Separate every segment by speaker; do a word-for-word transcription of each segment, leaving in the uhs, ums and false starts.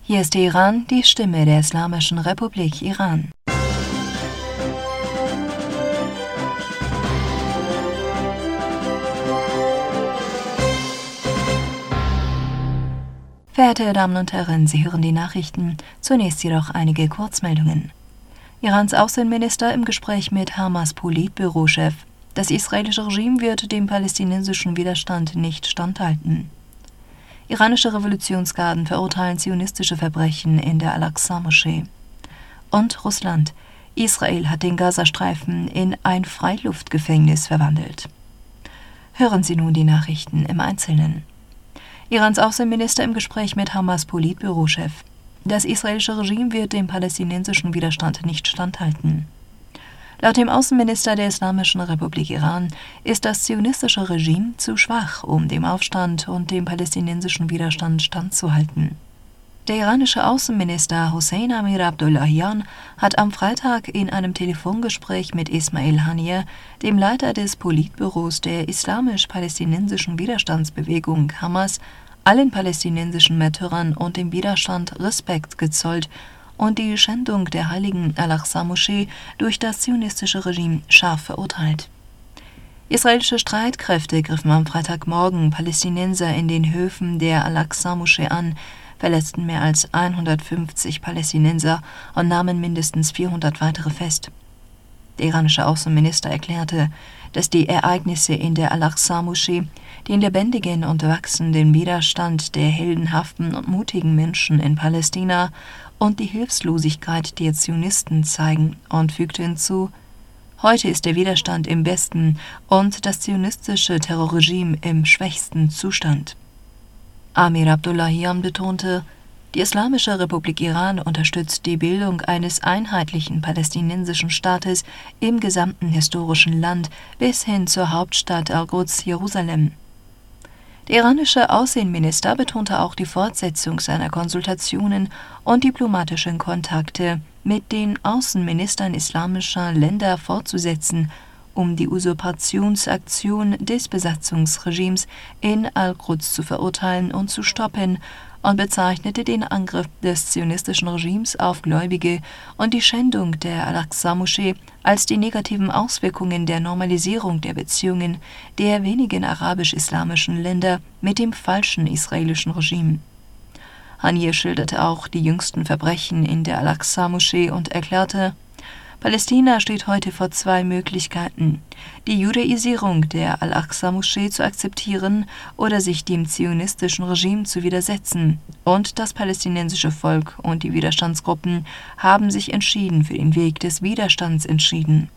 Speaker 1: Hier ist Iran, die Stimme der Islamischen Republik Iran. Verehrte Damen und Herren, Sie hören die Nachrichten. Zunächst jedoch einige Kurzmeldungen. Irans Außenminister im Gespräch mit Hamas Politbürochef. Das israelische Regime wird dem palästinensischen Widerstand nicht standhalten. Iranische Revolutionsgarden verurteilen zionistische Verbrechen in der Al-Aqsa-Moschee. Und Russland. Israel hat den Gazastreifen in ein Freiluftgefängnis verwandelt. Hören Sie nun die Nachrichten im Einzelnen. Irans Außenminister im Gespräch mit Hamas Politbürochef. Das israelische Regime wird dem palästinensischen Widerstand nicht standhalten. Laut dem Außenminister der Islamischen Republik Iran ist das zionistische Regime zu schwach, um dem Aufstand und dem palästinensischen Widerstand standzuhalten. Der iranische Außenminister Hossein Amir Abdollahian hat am Freitag in einem Telefongespräch mit Ismail Haniyeh, dem Leiter des Politbüros der islamisch-palästinensischen Widerstandsbewegung Hamas, allen palästinensischen Märtyrern und dem Widerstand Respekt gezollt und die Schändung der heiligen Al-Aqsa-Moschee durch das zionistische Regime scharf verurteilt. Israelische Streitkräfte griffen am Freitagmorgen Palästinenser in den Höfen der Al-Aqsa-Moschee an, verletzten mehr als hundertfünfzig Palästinenser und nahmen mindestens vierhundert weitere fest. Der iranische Außenminister erklärte, dass die Ereignisse in der Al-Aqsa-Moschee den lebendigen und wachsenden Widerstand der heldenhaften und mutigen Menschen in Palästina und die Hilflosigkeit der Zionisten zeigen, und fügte hinzu: Heute ist der Widerstand im besten und das zionistische Terrorregime im schwächsten Zustand. Amir Abdollahian betonte, die Islamische Republik Iran unterstützt die Bildung eines einheitlichen palästinensischen Staates im gesamten historischen Land bis hin zur Hauptstadt Al-Quds, Jerusalem. Der iranische Außenminister betonte auch die Fortsetzung seiner Konsultationen und diplomatischen Kontakte mit den Außenministern islamischer Länder fortzusetzen, um die Usurpationsaktion des Besatzungsregimes in Al-Quds zu verurteilen und zu stoppen, und bezeichnete den Angriff des zionistischen Regimes auf Gläubige und die Schändung der Al-Aqsa-Moschee als die negativen Auswirkungen der Normalisierung der Beziehungen der wenigen arabisch-islamischen Länder mit dem falschen israelischen Regime. Haniyeh schilderte auch die jüngsten Verbrechen in der Al-Aqsa-Moschee und erklärte: Palästina steht heute vor zwei Möglichkeiten: die Judaisierung der Al-Aqsa-Moschee zu akzeptieren oder sich dem zionistischen Regime zu widersetzen, und das palästinensische Volk und die Widerstandsgruppen haben sich entschieden für den Weg des Widerstands entschieden.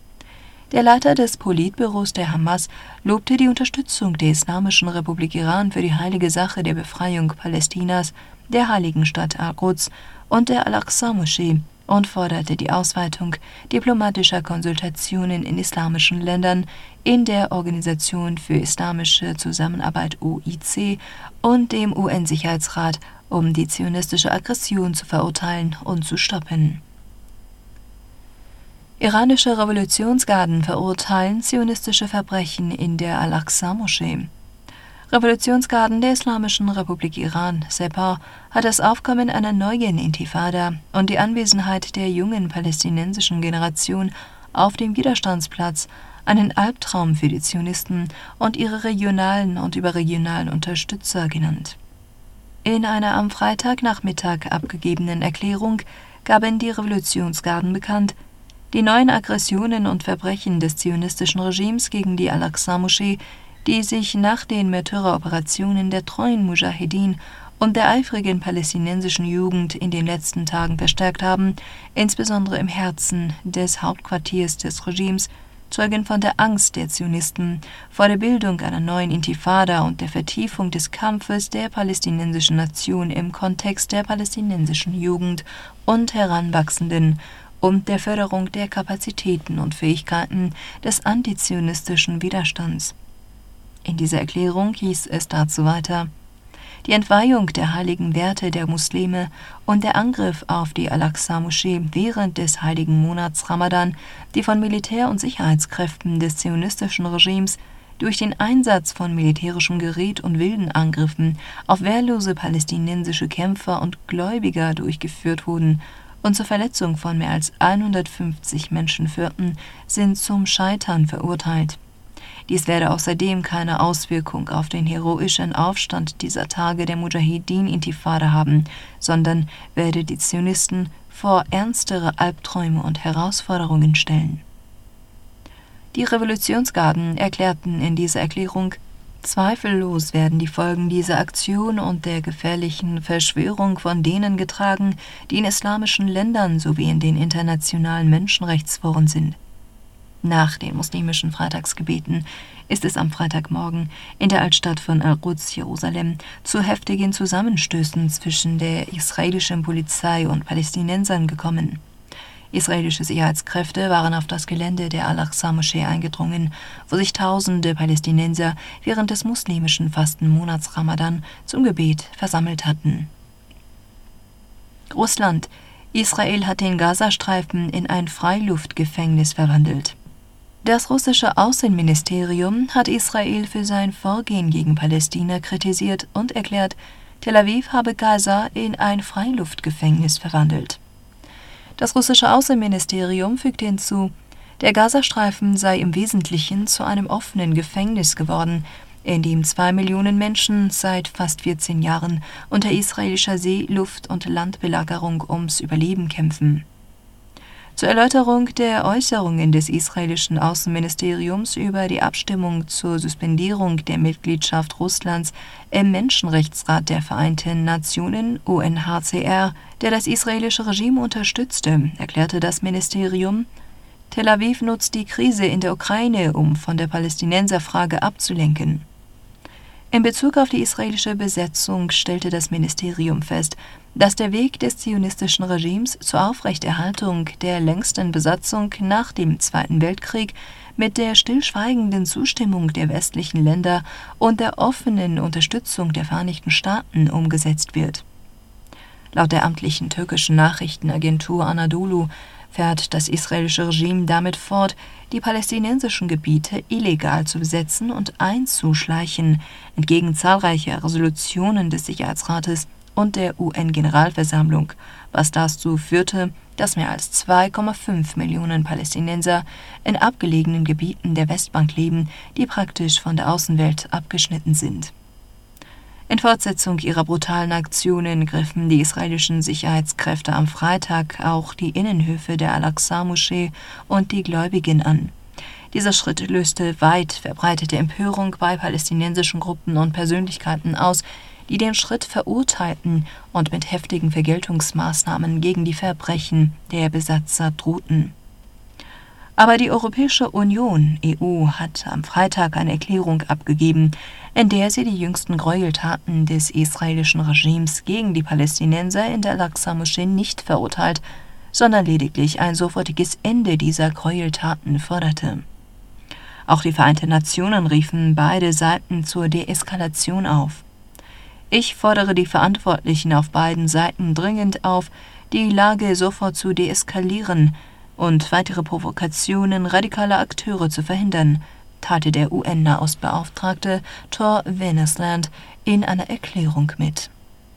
Speaker 1: Der Leiter des Politbüros der Hamas lobte die Unterstützung der Islamischen Republik Iran für die heilige Sache der Befreiung Palästinas, der heiligen Stadt Al-Quds und der Al-Aqsa-Moschee und forderte die Ausweitung diplomatischer Konsultationen in islamischen Ländern in der Organisation für Islamische Zusammenarbeit O I C und dem U N-Sicherheitsrat, um die zionistische Aggression zu verurteilen und zu stoppen. Iranische Revolutionsgarden verurteilen zionistische Verbrechen in der Al-Aqsa-Moschee. Revolutionsgarden der Islamischen Republik Iran, Sepah, hat das Aufkommen einer neuen Intifada und die Anwesenheit der jungen palästinensischen Generation auf dem Widerstandsplatz einen Albtraum für die Zionisten und ihre regionalen und überregionalen Unterstützer genannt. In einer am Freitagnachmittag abgegebenen Erklärung gaben die Revolutionsgarden bekannt, die neuen Aggressionen und Verbrechen des zionistischen Regimes gegen die Al-Aqsa-Moschee, die sich nach den Märtyreroperationen der treuen Mujahedin und der eifrigen palästinensischen Jugend in den letzten Tagen verstärkt haben, insbesondere im Herzen des Hauptquartiers des Regimes, zeugen von der Angst der Zionisten vor der Bildung einer neuen Intifada und der Vertiefung des Kampfes der palästinensischen Nation im Kontext der palästinensischen Jugend und Heranwachsenden und der Förderung der Kapazitäten und Fähigkeiten des antizionistischen Widerstands. In dieser Erklärung hieß es dazu weiter: Die Entweihung der heiligen Werte der Muslime und der Angriff auf die Al-Aqsa-Moschee während des heiligen Monats Ramadan, die von Militär- und Sicherheitskräften des zionistischen Regimes durch den Einsatz von militärischem Gerät und wilden Angriffen auf wehrlose palästinensische Kämpfer und Gläubiger durchgeführt wurden und zur Verletzung von mehr als hundertfünfzig Menschen führten, sind zum Scheitern verurteilt. Dies werde außerdem keine Auswirkung auf den heroischen Aufstand dieser Tage der Mujahedin-Intifada haben, sondern werde die Zionisten vor ernstere Albträume und Herausforderungen stellen. Die Revolutionsgarden erklärten in dieser Erklärung: Zweifellos werden die Folgen dieser Aktion und der gefährlichen Verschwörung von denen getragen, die in islamischen Ländern sowie in den internationalen Menschenrechtsforen sind. Nach den muslimischen Freitagsgebeten ist es am Freitagmorgen in der Altstadt von Al-Quds, Jerusalem, zu heftigen Zusammenstößen zwischen der israelischen Polizei und Palästinensern gekommen. Israelische Sicherheitskräfte waren auf das Gelände der Al-Aqsa-Moschee eingedrungen, wo sich tausende Palästinenser während des muslimischen Fastenmonats Ramadan zum Gebet versammelt hatten. Russland: Israel hat den Gazastreifen in ein Freiluftgefängnis verwandelt. Das russische Außenministerium hat Israel für sein Vorgehen gegen Palästina kritisiert und erklärt, Tel Aviv habe Gaza in ein Freiluftgefängnis verwandelt. Das russische Außenministerium fügte hinzu, der Gazastreifen sei im Wesentlichen zu einem offenen Gefängnis geworden, in dem zwei Millionen Menschen seit fast vierzehn Jahren unter israelischer See-, Luft- und Landbelagerung ums Überleben kämpfen. Zur Erläuterung der Äußerungen des israelischen Außenministeriums über die Abstimmung zur Suspendierung der Mitgliedschaft Russlands im Menschenrechtsrat der Vereinten Nationen U N H C R, der das israelische Regime unterstützte, erklärte das Ministerium: Tel Aviv nutzt die Krise in der Ukraine, um von der Palästinenserfrage abzulenken. In Bezug auf die israelische Besetzung stellte das Ministerium fest, dass der Weg des zionistischen Regimes zur Aufrechterhaltung der längsten Besatzung nach dem Zweiten Weltkrieg mit der stillschweigenden Zustimmung der westlichen Länder und der offenen Unterstützung der Vereinigten Staaten umgesetzt wird. Laut der amtlichen türkischen Nachrichtenagentur Anadolu fährt das israelische Regime damit fort, die palästinensischen Gebiete illegal zu besetzen und einzuschleichen, entgegen zahlreicher Resolutionen des Sicherheitsrates und der U N-Generalversammlung, was dazu führte, dass mehr als zwei Komma fünf Millionen Palästinenser in abgelegenen Gebieten der Westbank leben, die praktisch von der Außenwelt abgeschnitten sind. In Fortsetzung ihrer brutalen Aktionen griffen die israelischen Sicherheitskräfte am Freitag auch die Innenhöfe der Al-Aqsa-Moschee und die Gläubigen an. Dieser Schritt löste weit verbreitete Empörung bei palästinensischen Gruppen und Persönlichkeiten aus, die den Schritt verurteilten und mit heftigen Vergeltungsmaßnahmen gegen die Verbrechen der Besatzer drohten. Aber die Europäische Union, E U, hat am Freitag eine Erklärung abgegeben, in der sie die jüngsten Gräueltaten des israelischen Regimes gegen die Palästinenser in der Al-Aqsa-Moschee nicht verurteilt, sondern lediglich ein sofortiges Ende dieser Gräueltaten forderte. Auch die Vereinten Nationen riefen beide Seiten zur Deeskalation auf. Ich fordere die Verantwortlichen auf beiden Seiten dringend auf, die Lage sofort zu deeskalieren und weitere Provokationen radikaler Akteure zu verhindern, teilte der U N-Nahostbeauftragte Tor Wennesland in einer Erklärung mit.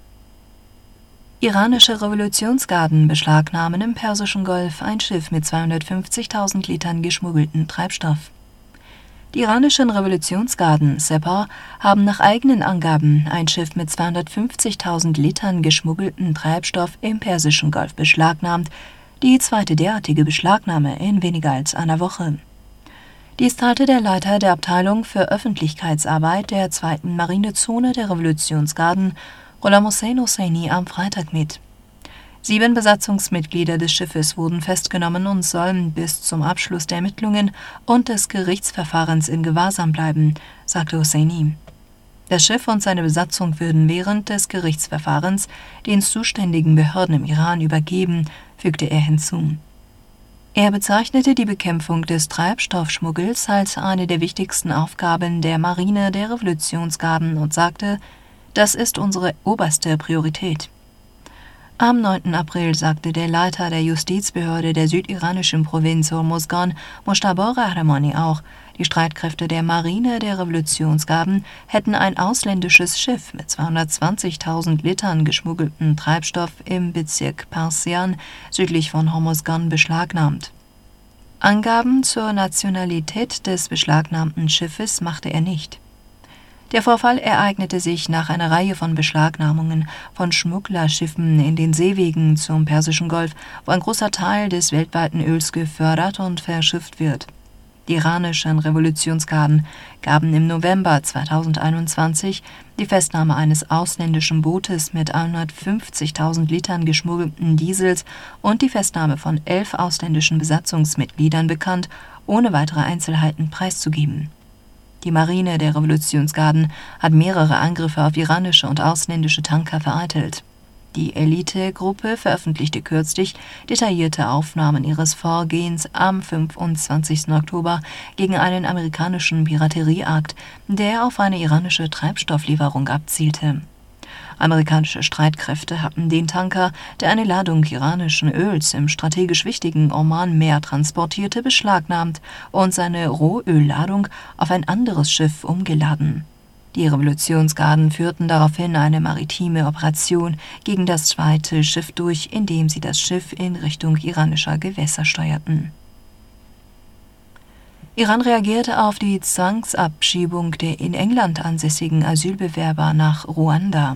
Speaker 1: Iranische Revolutionsgarden beschlagnahmen im Persischen Golf ein Schiff mit zweihundertfünfzigtausend Litern geschmuggelten Treibstoff. Die iranischen Revolutionsgarden Sepah haben nach eigenen Angaben ein Schiff mit zweihundertfünfzigtausend Litern geschmuggelten Treibstoff im Persischen Golf beschlagnahmt, die zweite derartige Beschlagnahme in weniger als einer Woche. Dies teilte der Leiter der Abteilung für Öffentlichkeitsarbeit der zweiten Marinezone der Revolutionsgarden, Gholam Hossein Hosseini, am Freitag mit. Sieben Besatzungsmitglieder des Schiffes wurden festgenommen und sollen bis zum Abschluss der Ermittlungen und des Gerichtsverfahrens in Gewahrsam bleiben, sagte Hosseini. Das Schiff und seine Besatzung würden während des Gerichtsverfahrens den zuständigen Behörden im Iran übergeben, fügte er hinzu. Er bezeichnete die Bekämpfung des Treibstoffschmuggels als eine der wichtigsten Aufgaben der Marine der Revolutionsgarden und sagte, das ist unsere oberste Priorität. Am neunten April sagte der Leiter der Justizbehörde der südiranischen Provinz Hormozgan, Mojtaba Rahramani, auch, die Streitkräfte der Marine der Revolutionsgarden hätten ein ausländisches Schiff mit zweihundertzwanzigtausend Litern geschmuggelten Treibstoff im Bezirk Parsian südlich von Hormozgan beschlagnahmt. Angaben zur Nationalität des beschlagnahmten Schiffes machte er nicht. Der Vorfall ereignete sich nach einer Reihe von Beschlagnahmungen von Schmugglerschiffen in den Seewegen zum Persischen Golf, wo ein großer Teil des weltweiten Öls gefördert und verschifft wird. Die iranischen Revolutionsgarden gaben im November zweitausendeinundzwanzig die Festnahme eines ausländischen Bootes mit hundertfünfzigtausend Litern geschmuggelten Diesels und die Festnahme von elf ausländischen Besatzungsmitgliedern bekannt, ohne weitere Einzelheiten preiszugeben. Die Marine der Revolutionsgarden hat mehrere Angriffe auf iranische und ausländische Tanker vereitelt. Die Elite-Gruppe veröffentlichte kürzlich detaillierte Aufnahmen ihres Vorgehens am fünfundzwanzigsten Oktober gegen einen amerikanischen Piraterieakt, der auf eine iranische Treibstofflieferung abzielte. Amerikanische Streitkräfte hatten den Tanker, der eine Ladung iranischen Öls im strategisch wichtigen Oman-Meer transportierte, beschlagnahmt und seine Rohölladung auf ein anderes Schiff umgeladen. Die Revolutionsgarden führten daraufhin eine maritime Operation gegen das zweite Schiff durch, indem sie das Schiff in Richtung iranischer Gewässer steuerten. Iran reagierte auf die Zwangsabschiebung der in England ansässigen Asylbewerber nach Ruanda.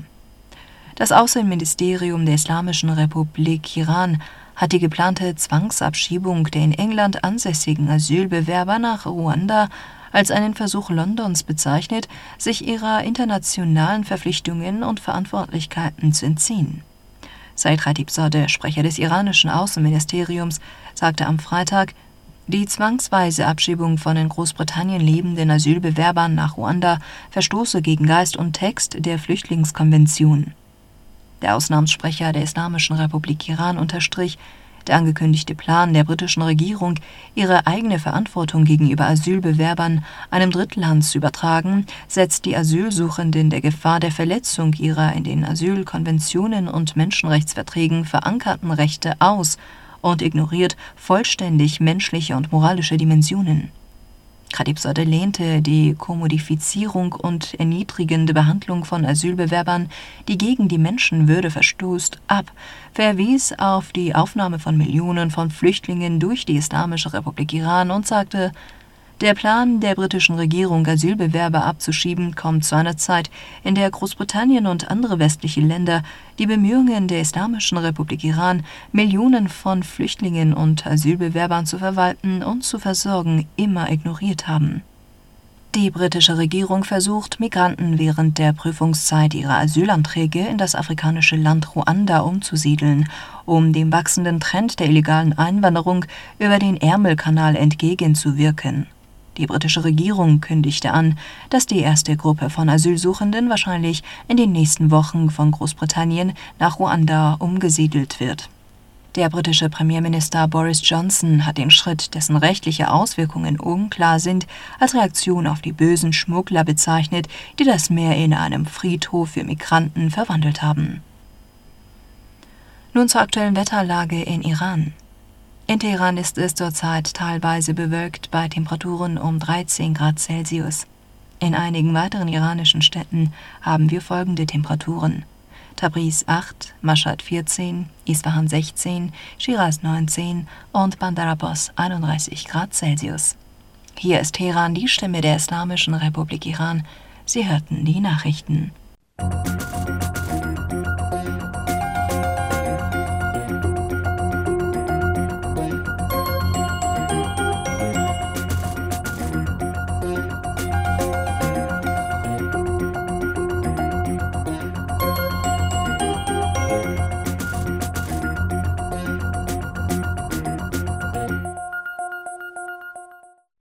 Speaker 1: Das Außenministerium der Islamischen Republik Iran hat die geplante Zwangsabschiebung der in England ansässigen Asylbewerber nach Ruanda als einen Versuch Londons bezeichnet, sich ihrer internationalen Verpflichtungen und Verantwortlichkeiten zu entziehen. Said Khatibzadeh, Sprecher des iranischen Außenministeriums, sagte am Freitag, die zwangsweise Abschiebung von in Großbritannien lebenden Asylbewerbern nach Ruanda verstoße gegen Geist und Text der Flüchtlingskonvention. Der Auslandssprecher der Islamischen Republik Iran unterstrich, der angekündigte Plan der britischen Regierung, ihre eigene Verantwortung gegenüber Asylbewerbern einem Drittland zu übertragen, setzt die Asylsuchenden der Gefahr der Verletzung ihrer in den Asylkonventionen und Menschenrechtsverträgen verankerten Rechte aus und ignoriert vollständig menschliche und moralische Dimensionen. Khatibzadeh lehnte die Kommodifizierung und erniedrigende Behandlung von Asylbewerbern, die gegen die Menschenwürde verstoßt, ab, verwies auf die Aufnahme von Millionen von Flüchtlingen durch die Islamische Republik Iran und sagte, der Plan der britischen Regierung, Asylbewerber abzuschieben, kommt zu einer Zeit, in der Großbritannien und andere westliche Länder die Bemühungen der Islamischen Republik Iran, Millionen von Flüchtlingen und Asylbewerbern zu verwalten und zu versorgen, immer ignoriert haben. Die britische Regierung versucht, Migranten während der Prüfungszeit ihrer Asylanträge in das afrikanische Land Ruanda umzusiedeln, um dem wachsenden Trend der illegalen Einwanderung über den Ärmelkanal entgegenzuwirken. Die britische Regierung kündigte an, dass die erste Gruppe von Asylsuchenden wahrscheinlich in den nächsten Wochen von Großbritannien nach Ruanda umgesiedelt wird. Der britische Premierminister Boris Johnson hat den Schritt, dessen rechtliche Auswirkungen unklar sind, als Reaktion auf die bösen Schmuggler bezeichnet, die das Meer in einem Friedhof für Migranten verwandelt haben. Nun zur aktuellen Wetterlage in Iran. In Teheran ist es zurzeit teilweise bewölkt bei Temperaturen um dreizehn Grad Celsius. In einigen weiteren iranischen Städten haben wir folgende Temperaturen: Tabriz acht, Mashhad vierzehn, Isfahan sechzehn, Schiraz neunzehn und Bandar Abbas einunddreißig Grad Celsius. Hier ist Teheran, die Stimme der Islamischen Republik Iran. Sie hörten die Nachrichten.